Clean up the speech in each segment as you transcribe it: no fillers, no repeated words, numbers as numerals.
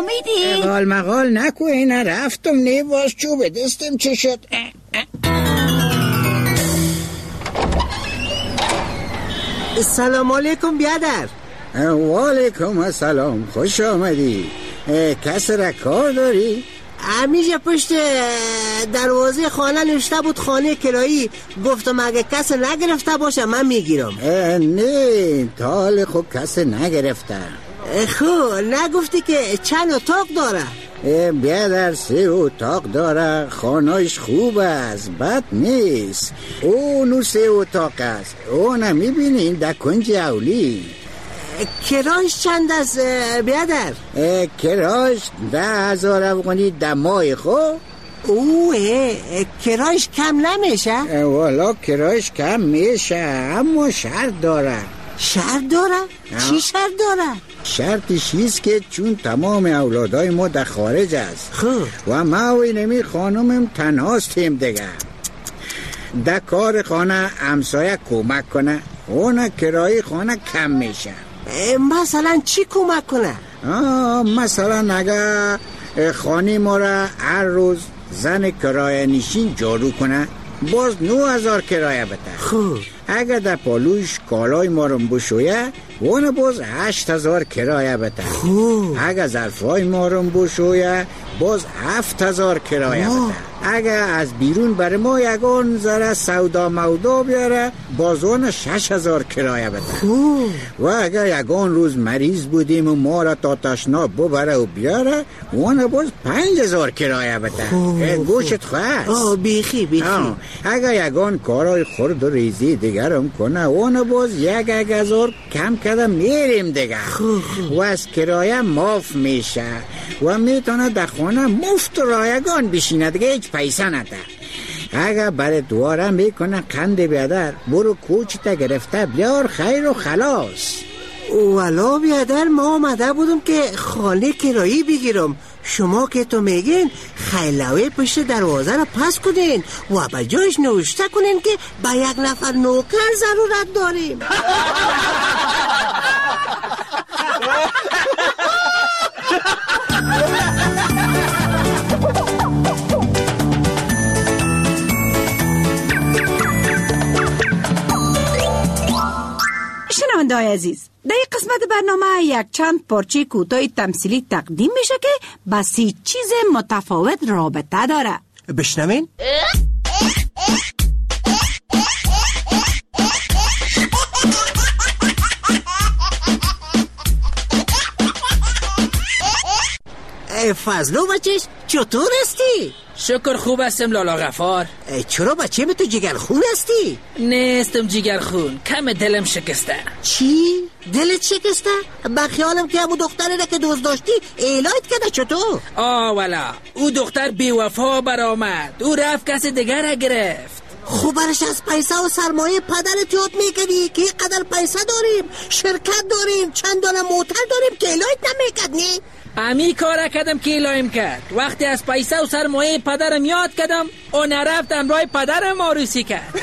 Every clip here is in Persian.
آمیدی؟ قال مقال نکو، اینه رفتم نیواز چوب دستم چه شد. سلام علیکم بیادر. و علیکم السلام، خوش آمدی. کس را کار داری؟ همیشه پشت دروازه خانه نوشته بود خانه کرایی. گفتم اگه کس نگرفته باشه من میگیرم. نه تال خوب کس نگرفته. خب نگفتی که چند اتاق داره؟ بیادر 3 اتاق داره، خانهش خوب است، بد نیست. اونو 3 اتاق است، اونو میبینین در کنج اولی. کرایش چند است بیادر؟ کرایش 10,000 افغانی در ماه. خوب کرایش کم نمیشه؟ والا کرایش کم میشه، اما شرط داره. شرط داره؟ چی شرط داره؟ شرطش ایست که چون تمام اولادای ما در خارج است و ما و اینمی خانمم تنهاستیم دیگه، در کار خانه همسایه کمک کنه، اون کرایه خانه کم میشه. مثلا چی کمک کنه؟ مثلا اگه خانه ما را هر روز زن کرایه نشین جارو کنه باز 9,000 کرایه بده. خوب اگر در پالوش کالای ما رو بشویه اون باز 8,000 کرایه بده. اگر ظرفای ما رو بشویه باز 7,000 کرایه بده. اگر از بیرون بر ما یگان ذره سودا مودا بیاره باز اون 6,000 کرایه بده. و اگر یگان روز مریض بودیم و ما را تا تشناب ببره و بیاره اون باز 5,000 کرایه بده. گوشت خواست بیخی. اگر یگان کارای خورد و ریزی دیگرم کنه اون باز 1,000 کم کرده میریم دیگه. و از کرایه معاف میشه و میتونه در خانه مفت رایگان بشینه دیگه، هیچ پیسه نده. اگر برای دواره میکنه قند بیادر برو کوچتا گرفته بیار خیر و خلاص. والا بیادر ما آمده بودم که خانه کرایی بگیرم، شما که تو میگین خیلوی پشت دروازه را پس کنین و به جایش نوشته کنین که به 1 نفر نوکر ضرورت داریم. شنونده‌های عزیز، در این قسمت برنامه یک چند پارچه کوتاه تمثیلی تقدیم میشه که با 3 چیز متفاوت رابطه داره. بشنوین؟ فضلو بچهش چطور هستی؟ شکر خوب هستم لالا غفار. چرا بچه به تو جگرخون هستی؟ نیستم جگرخون، کم دلم شکسته. چی؟ دلت شکسته؟ با خیالم که همون دختره را که دوست داشتی ایلایت کرده چطور؟ والا او دختر بیوفا برآمد، او رفت کس دیگر را گرفت. خب برش از پیسه و سرمایه پدرت یاد میکنی که این قدر پیسه داریم، شرکت داریم، چندان موتر داریم که ایلایت نمیکردنی؟ امی کار کردم که ایلایم کرد. وقتی از پیسه و سرمایه پدرم یاد کردم اون رفت امرای پدرم عروسی کرد.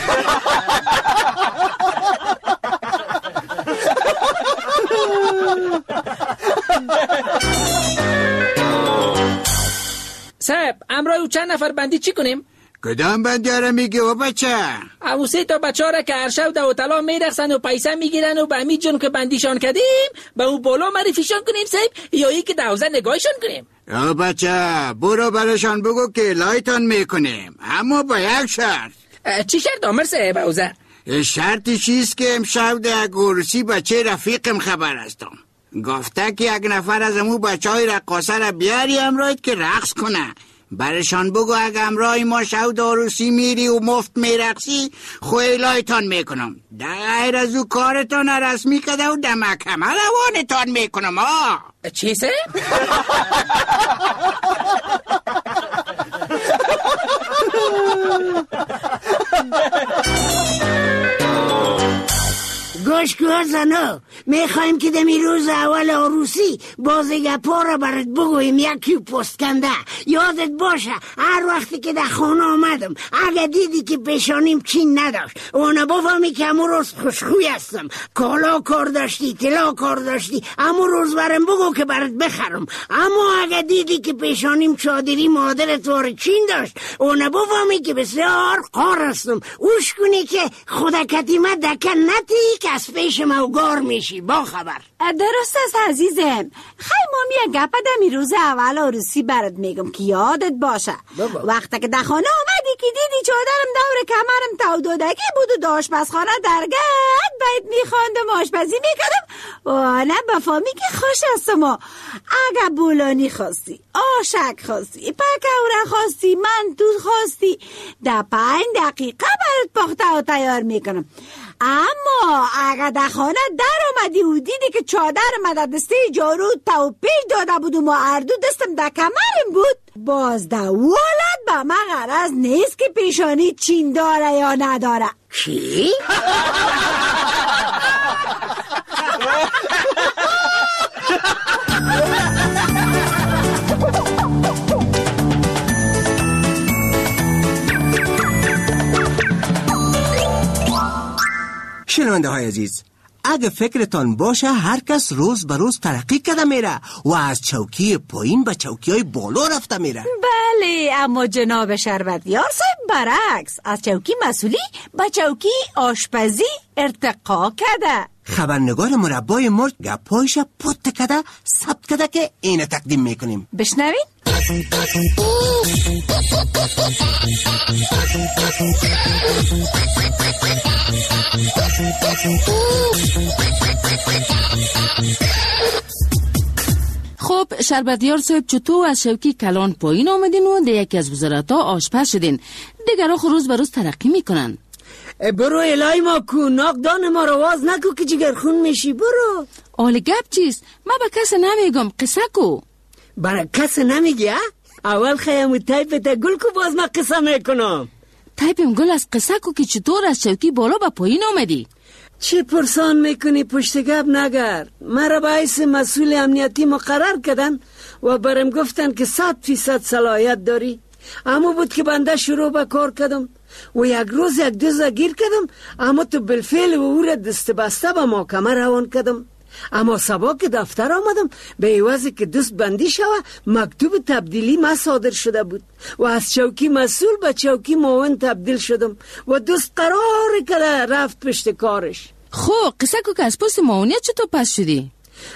صاحب امرای او چند نفر بندی چی کنیم؟ کدام بندی را میگه و بچه؟ او 3 تا بچه ها را که هر شب در هتل‌ها میرقصن و پیسه میگیرن و به امی جون که بندیشان کردیم به او بالا معرفیشان کنیم صاحب، یا ای که دوزه نگاهشان کنیم؟ بچه برو برشان بگو که لایتان میکنیم، اما با یک شرط. چی شرط آمر صاحب اوزه؟ شرطی چیست که امشب در عروسی بچه رفیقم خبر هستم، گفته که 1 نفر از امو بچه های رقاصه را بیاری امرایت که رقص کنه. برشان بگو اگه امرای ما شود عروسی میری و مفت میرقصی خویلایتان میکنم، در غیر از او کارتان رسمی کده و در محکمه روانتان میکنم. چی سه؟ گوش کن زنو، میخوایم که دمی روز اول عروسی بازگپا را برات بگویم یکی پست کنده. یادت باشه هر وقتی که در خانه آمدم اگه دیدی که پیشانیم چین نداشت اونو بفهمی که امو روز خوشخوی هستم، کالا کار داشتی، طلا کار داشتی، امو روز برم بگو که برات بخرم. اما اگه دیدی که پیشانیم چادری مادرت وار چین داشت اونو بفهمی که بسیار قار هستم. اوش کنی که خدا کتیمه دکن نتی که از پیش موگار میشی. با خبر درست است عزیزم. خیلی مامی گپ دمی روز اول عروسی برات میگم که یادت باشه وقتی که در خانه آمدی که دیدی چادرم دور کمرم تو دودگی بود و داشت آشپزخانه درگت باید میخواندم آشپزی میکردم و نه بفهمی که خوش هستم. اگه بولانی خواستی، آشک خواستی، پکوره خواستی، منتو خواستی، در 5 دقیقه برات پخته و تیار میکنم. اما اگه در خانه در آمدی و دیدی که چادر مدد دسته جارو تو پیش داده بود و ما اردو دستم در کمرم بود، باز در ولد به من غرض نیست که پیشانی چین داره یا نداره. چی؟ شنونده های عزیز، اگه فکرتان باشه هر کس روز به روز ترقی کرده میره و از چوکی پایین به چوکی های بالا رفته میره. بله، اما جناب شربتیار صاحب برعکس، از چوکی مسئولی به چوکی آشپزی ارتقا کرده. خبرنگار مربای مرد گپایش پت کده ثبت کده که اینه تقدیم میکنیم. بشنوین. خب شربتیار صاحب، چطور از شوکی کلان پایین آمدین و در یکی از وزارت‌ها آشپز شدین؟ دیگر آخر روز به روز ترقی میکنن. برو الهی ما کو، ناقدان ما رو واز نکو که جگرخون میشی. برو. آل گپ چیست؟ من به کس نمیگم، قصه کو. برای کس نمیگی؟ اول خیمو تایپت گل کو باز ما قصه میکنم. تایپم گل از قصه کو که چطور از شوکی بالا به پایین آمدی؟ چی پرسان میکنی؟ پشت گپ نگر. مرا باعث مسئول امنیتی مقرر کردن و برم گفتن که 100% صلاحیت داری. اما بود که بنده شروع به کار کردم و یک روز یک دوزه گیر کردم، اما تو بالفعل و او را دست بسته به محکمه روان کردم. اما صبح که دفتر آمدم به عوضی که دوست بندی شوه مکتوب تبدیلی ما صادر شده بود و از چوکی مسئول به چوکی معاون تبدیل شدم و دوست قرار کرده رفت پشت کارش. خب قصه کو که از پست معاونیت چطور پس شدی؟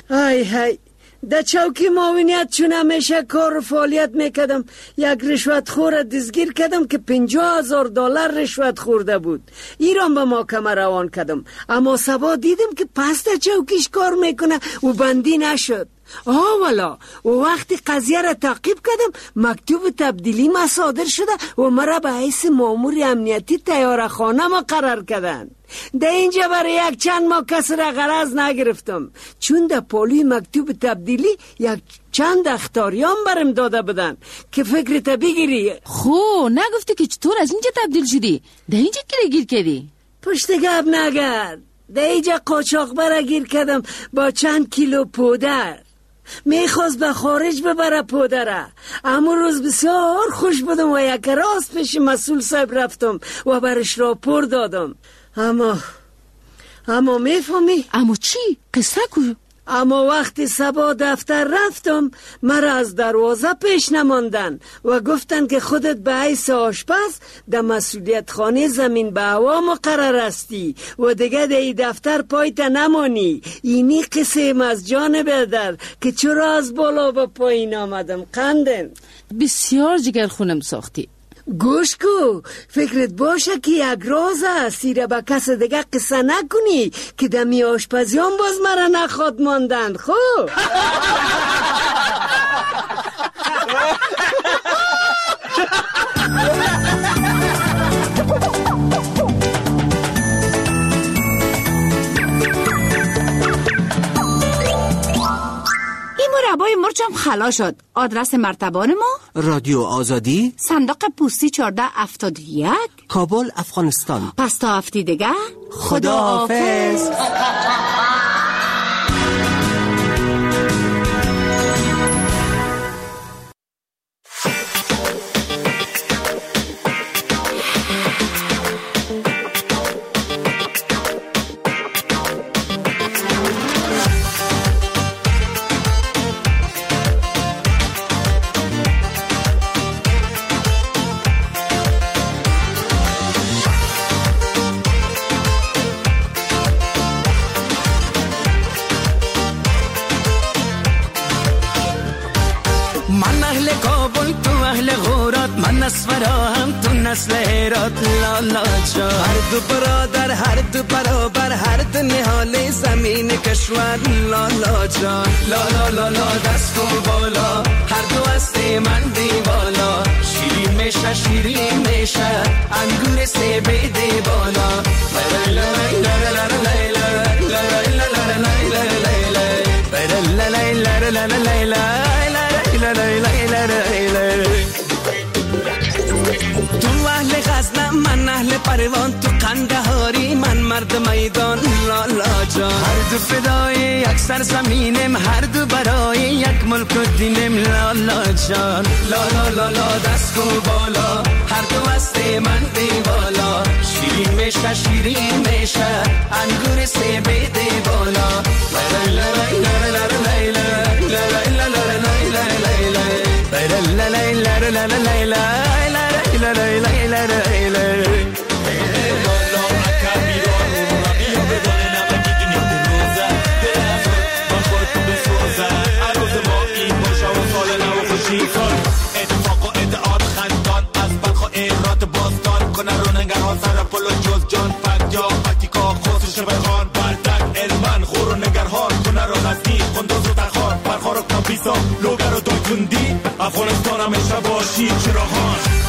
های در چوکی معاونیت چون همیشه کار و فعالیت میکردم یک رشوت خور دزگیر کردم که $50,000 رشوت خورده بود. ایران به محکمه روان کردم، اما صبح دیدم که پس در چوکیش کار میکنه و بندی نشد. والا و وقتی قضیه را تعقیب کردم مکتوب تبدیلی ما صادر شده و مرا به حیث مامور امنیتی طیاره‌خانه مقرر کردن. در اینجا برای یک چند ماه کس را غرض نگرفتم چون در پالوی مکتوب تبدیلی یک چند اختاریان برم داده بودن که فکرت بگیری. خو نگفتی که چطور از اینجا تبدیل شدی؟ در اینجا کی گیر کردی؟ پشت گپ نگرد. در اینجا قاچاق برا گیر کردم با چند کیلو پودر. میخواست به خارج ببره پودره. اما روز بسیار خوش بودم و یک راست پیش مسئول صاحب رفتم و برش راپور دادم. اما میفهمی؟ اما چی؟ قصه کو؟ اما وقتی صبح دفتر رفتم مرا از دروازه پیش نماندن و گفتن که خودت به حیث آشپز در مسئولیت خانه زمین به هوا مقرر هستی و دیگه در این دفتر پایت نمانی. اینی قصه از جانب در که چرا از بالا به پایین آمدم. قندن بسیار جگرخونم ساختی. گوش کو، فکرت باشه که یک راز است، ایره با کس دیگه قصه نکنی که دمی آشپزیان باز مرا نخواد ماندن. خوب مربای مرچم خلا شد. آدرس مرتبان ما رادیو آزادی، صندوق پستی 1471، کابل، افغانستان. پس تا هفته دیگه خدا حافظ. کابل تو اهل غورات من نسورا هم تو نسل هرات لالا جان هر دو برادر هر دو برابر هر دو نهال زمین کشور لالا جان لالا لالا دست کن بالا هر دو هست من دیوالا شیرین میشه شیرین میشه انگور سه بیده بالا تو اهل غزنم من اهل پروان تو قندهاری من مرد میدان لالا جان هر دو فدای یک سرزمینم هر دو برای یک ملک و دینم لالا جان لالا لالا دست کو بالا هر دو هست من دیوالا شیرین میشه شیرین میشه انگور سه بیده بالا اتفاق و ادعاد خندان از بلخ و ایرات باستان کنه رو نگران سر پلو جز جان فت یا فتیکا خوص شبهان بردک علمان خور و نگرهان کنه رو نزدیک خندوز و تخان برخار و کمپیسا لوگر و دایتوندی افغانستان همیشه باشی چراهان